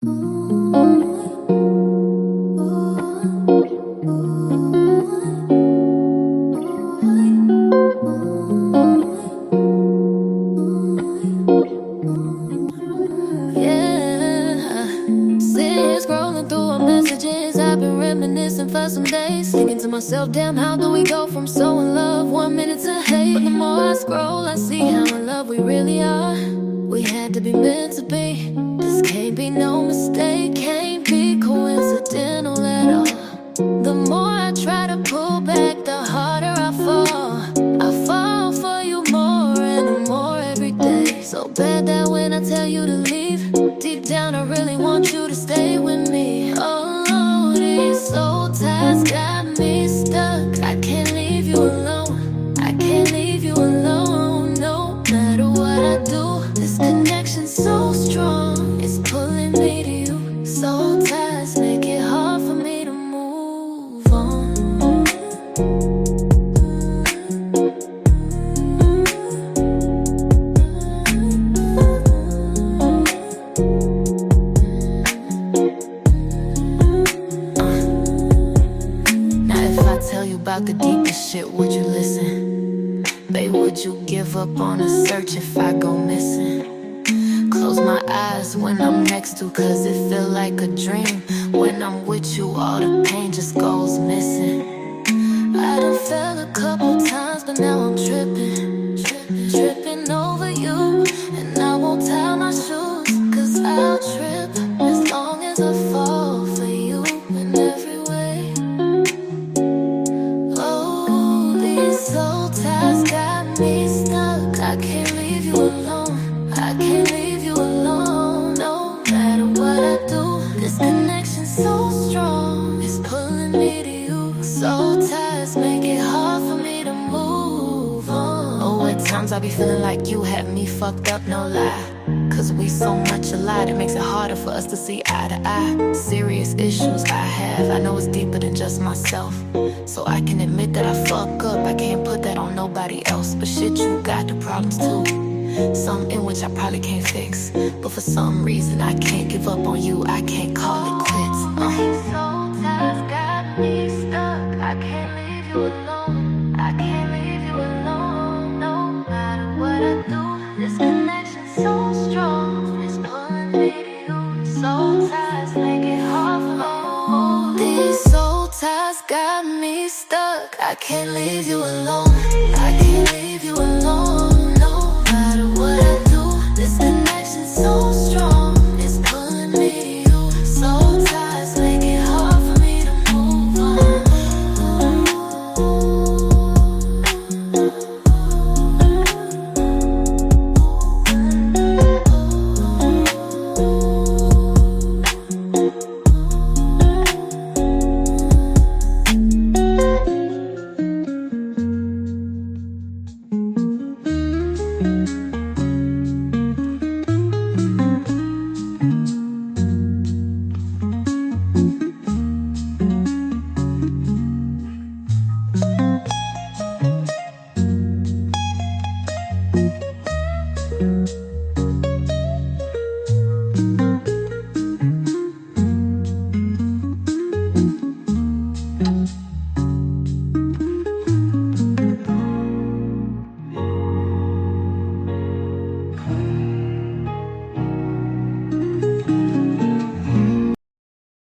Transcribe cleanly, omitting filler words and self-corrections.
For some days, thinking to myself, damn, how do we go from so in love 1 minute to hate? But the more I scroll, I see how in love we really are. We had to be meant to be. This can't be no mistake, can't be coincidental at all. The more I try to pull back, the harder I fall. I fall for you more and more every day. So bad that when I tell you to leave, deep down I really want you to stay with me. Oh, these soul ties got me stuck. I can't leave you alone. I can't leave you alone. No matter what I do, this connection's so strong. It's pulling me to you. Soul ties make it hard for me to move on. About the deepest shit, would you listen? Babe, would you give up on a search if I go missing? Close my eyes when I'm next to, cause it feel like a dream. When I'm with you, all the pain just goes missing. I done fell a couple times, but now I'm tripping over you. And I won't tie my shoes, cause I'll trip as long as I fall for you in every way. Soul ties got me stuck. I can't leave you alone. I can't leave you alone. No matter what I do, this connection's so strong. It's pulling me to you. Soul ties make it hard for me to move on. Oh, at times I be feeling like you had me fucked up, no lie. Cause we so much alike, it makes it harder for us to see eye to eye. Serious issues I have, I know it's deeper than just myself. So I can admit that I fuck up, I can't put that on nobody else. But shit, you got the problems too. Some in which I probably can't fix. But for some reason I can't give up on you, I can't call it quits. These soul ties got me stuck. I can't leave you alone. I can't leave you alone. No matter what I do, this connection's so strong. It's pulling me to you. Soul ties make it hard for me. These soul ties got me stuck. I can't leave you alone. I can't leave you alone.